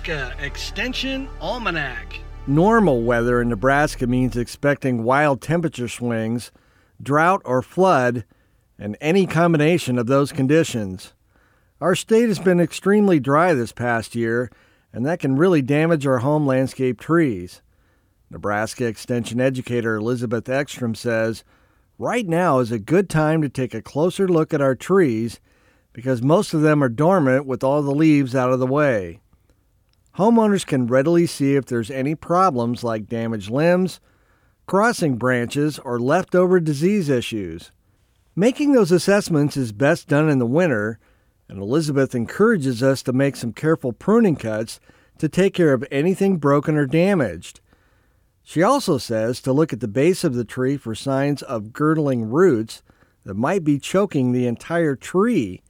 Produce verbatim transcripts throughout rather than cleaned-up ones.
Nebraska Extension Almanac. Normal weather in Nebraska means expecting wild temperature swings, drought or flood, and any combination of those conditions. Our state has been extremely dry this past year, and that can really damage our home landscape trees. Nebraska Extension educator Elizabeth Ekstrom says, right now is a good time to take a closer look at our trees because most of them are dormant with all the leaves out of the way. Homeowners can readily see if there's any problems like damaged limbs, crossing branches, or leftover disease issues. Making those assessments is best done in the winter, and Elizabeth encourages us to make some careful pruning cuts to take care of anything broken or damaged. She also says to look at the base of the tree for signs of girdling roots that might be choking the entire tree.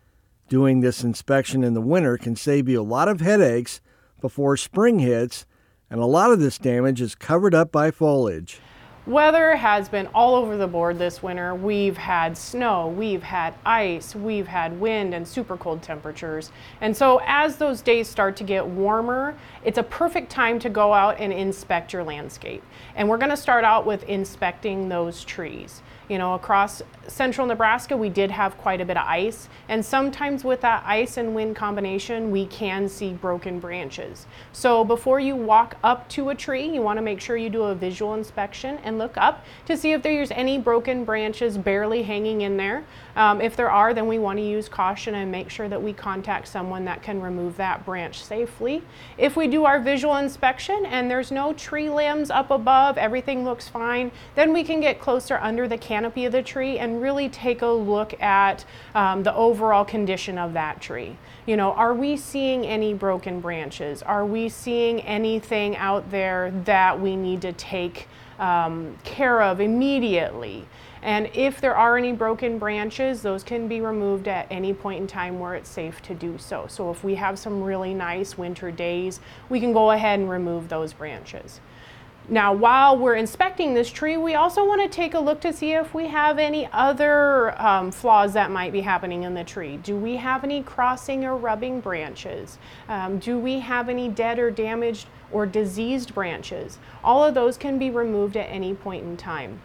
Doing this inspection in the winter can save you a lot of headaches before spring hits, and a lot of this damage is covered up by foliage. Weather has been all over the board this winter. We've had snow, we've had ice, we've had wind and super cold temperatures. And so as those days start to get warmer, it's a perfect time to go out and inspect your landscape. And we're going to start out with inspecting those trees. You know, across central Nebraska, we did have quite a bit of ice, and sometimes with that ice and wind combination, we can see broken branches. So before you walk up to a tree, you want to make sure you do a visual inspection and look up to see if there's any broken branches barely hanging in there. Um, if there are, then we want to use caution and make sure that we contact someone that can remove that branch safely. If we do our visual inspection and there's no tree limbs up above, everything looks fine, then we can get closer under the canopy of the tree and really take a look at um, the overall condition of that tree. You know, are we seeing any broken branches? Are we seeing anything out there that we need to take um, care of immediately? And if there are any broken branches, those can be removed at any point in time where it's safe to do so. So if we have some really nice winter days, we can go ahead and remove those branches. Now, while we're inspecting this tree, we also want to take a look to see if we have any other um, flaws that might be happening in the tree. Do we have any crossing or rubbing branches? Um, do we have any dead or damaged or diseased branches? All of those can be removed at any point in time.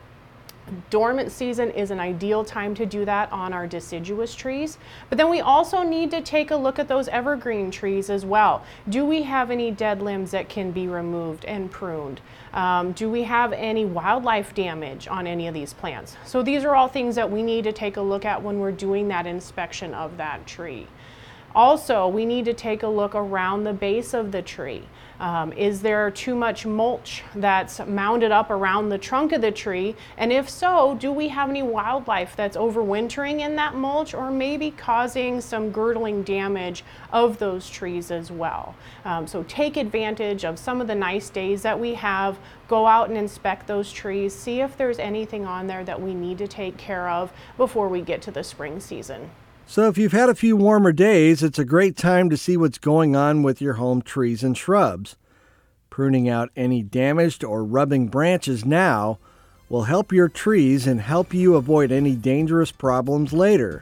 Dormant season is an ideal time to do that on our deciduous trees, but then we also need to take a look at those evergreen trees as well. Do we have any dead limbs that can be removed and pruned? Um, do we have any wildlife damage on any of these plants? So these are all things that we need to take a look at when we're doing that inspection of that tree. Also, we need to take a look around the base of the tree. Um, is there too much mulch that's mounded up around the trunk of the tree? And if so, do we have any wildlife that's overwintering in that mulch or maybe causing some girdling damage of those trees as well? Um, so take advantage of some of the nice days that we have. Go out and inspect those trees. See if there's anything on there that we need to take care of before we get to the spring season. So if you've had a few warmer days, it's a great time to see what's going on with your home trees and shrubs. Pruning out any damaged or rubbing branches now will help your trees and help you avoid any dangerous problems later.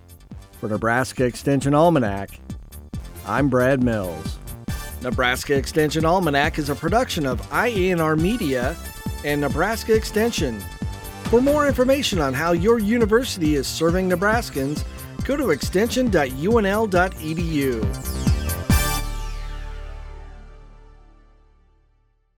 For Nebraska Extension Almanac, I'm Brad Mills. Nebraska Extension Almanac is a production of I A N R Media and Nebraska Extension. For more information on how your university is serving Nebraskans, go to extension dot U N L dot E D U.